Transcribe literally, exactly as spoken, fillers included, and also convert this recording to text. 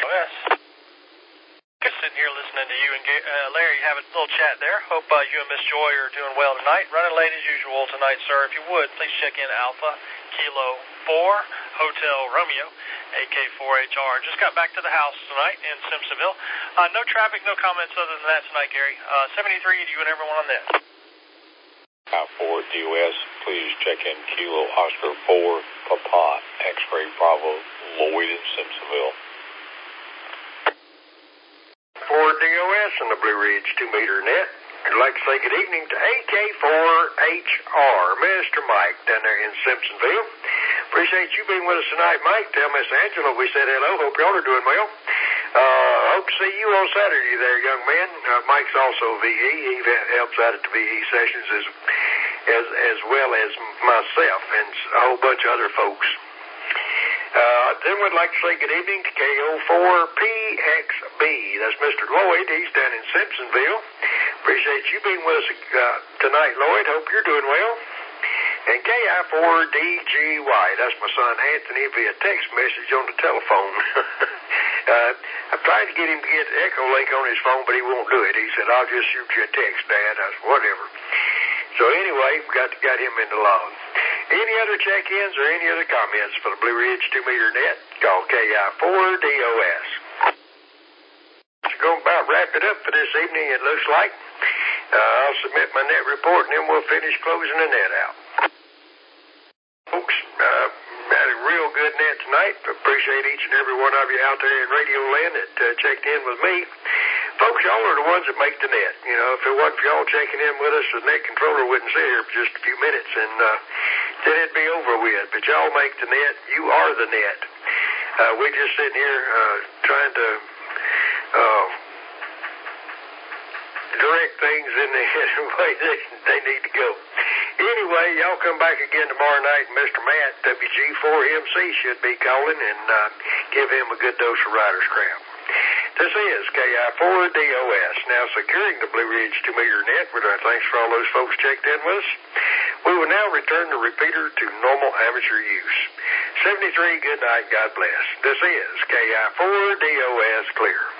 S. Just sitting here listening to you and uh, Larry have a little chat there. Hope uh, you and Miss Joy are doing well tonight. Running late as usual tonight, sir. If you would, please check in Alpha Kilo four Hotel Romeo, A K four H R. Just got back to the house tonight in Simpsonville. Uh, no traffic, no comments other than that tonight, Gary. Uh, seventy-three to you and everyone on that. four D O S, please check in Kilo Oscar four Papa X-Ray Bravo Lloyd in Simpsonville. four D O S on the Blue Ridge two meter net. I'd like to say good evening to A K four H R, Mister Mike down there in Simpsonville. Appreciate you being with us tonight, Mike. Tell Miss Angela we said hello. Hope y'all are doing well. Uh, hope to see you on Saturday there, young man. Uh, Mike's also V E. He helps out at the V E sessions as, as, as well as myself and a whole bunch of other folks. Uh, then we'd like to say good evening to K O four P X B. That's Mister Lloyd. He's down in Simpsonville. Appreciate you being with us uh, tonight, Lloyd. Hope you're doing well. And K I four D G Y. That's my son Anthony via text message on the telephone. uh, I'm trying to get him to get Echo Link on his phone, but he won't do it. He said, I'll just shoot you a text, Dad. I said, whatever. So anyway, we got, got him in the log. Any other check-ins or any other comments for the Blue Ridge two meter net? Call K I four D O S. So going to about wrap it up for this evening, it looks like. Uh, I'll submit my net report, and then we'll finish closing the net out. Folks, uh, had a real good net tonight. Appreciate each and every one of you out there in Radio Land that uh, checked in with me. Folks, y'all are the ones that make the net. You know, if it wasn't for y'all checking in with us, the net controller wouldn't sit here for just a few minutes, and uh, then it'd be over with. But y'all make the net. You are the net. Uh, we're just sitting here uh, trying to uh, direct things in the way they, they need to go. Anyway, y'all come back again tomorrow night, and Mister Matt, W G four M C, should be calling, and uh, give him a good dose of Rider's Crown. This is K I four D O S, now securing the Blue Ridge two meter net. With our thanks for all those folks checked in with us. We will now return the repeater to normal amateur use. seventy-three, good night, God bless. This is K I four D O S Clear.